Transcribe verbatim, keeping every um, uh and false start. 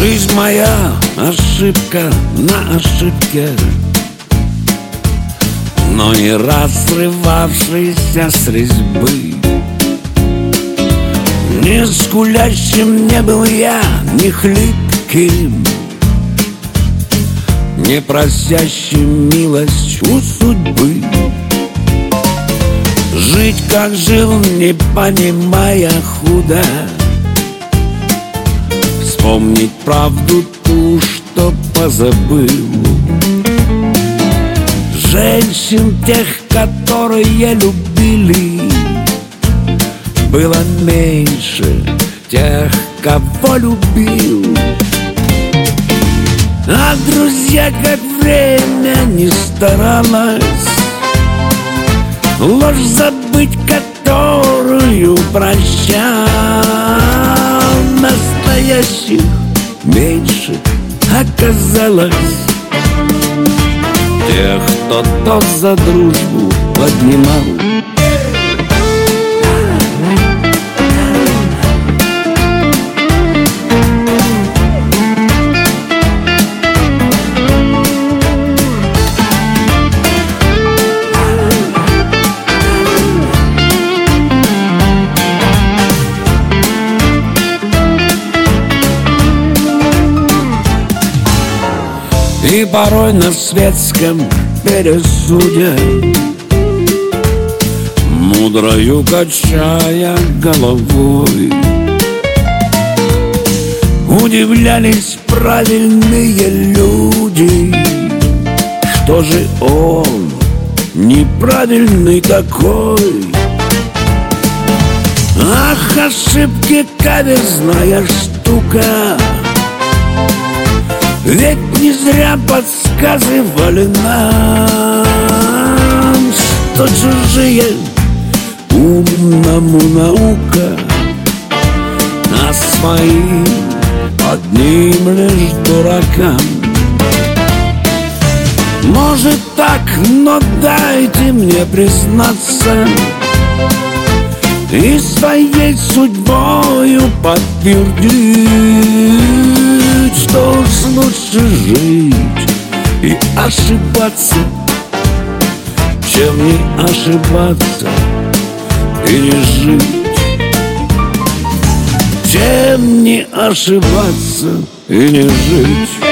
Жизнь моя ошибка на ошибке, но не раз срывавшийся с резьбы. Не скулящим не был я, не хлипким, не просящим милость у судьбы. Жить, как жил, не понимая худо, вспомнить правду ту, что позабыл. Женщин тех, которые любили, было меньше тех, кого любил. А друзья, как время не старалось ложь забыть, которую прощал. Настоящих меньше оказалось, тех, кто тот за дружбу поднимал. И порой на светском пересуде, мудрою качая головой, удивлялись правильные люди, что же он неправильный такой. Ах, ошибки каверзная штука, ведь не зря подсказывали нам, что чужие умному наука, а свои одним лишь дуракам. Может так, но дайте мне признаться и своей судьбою подтвердить, что уж лучше жить и ошибаться, чем не ошибаться и не жить, чем не ошибаться и не жить.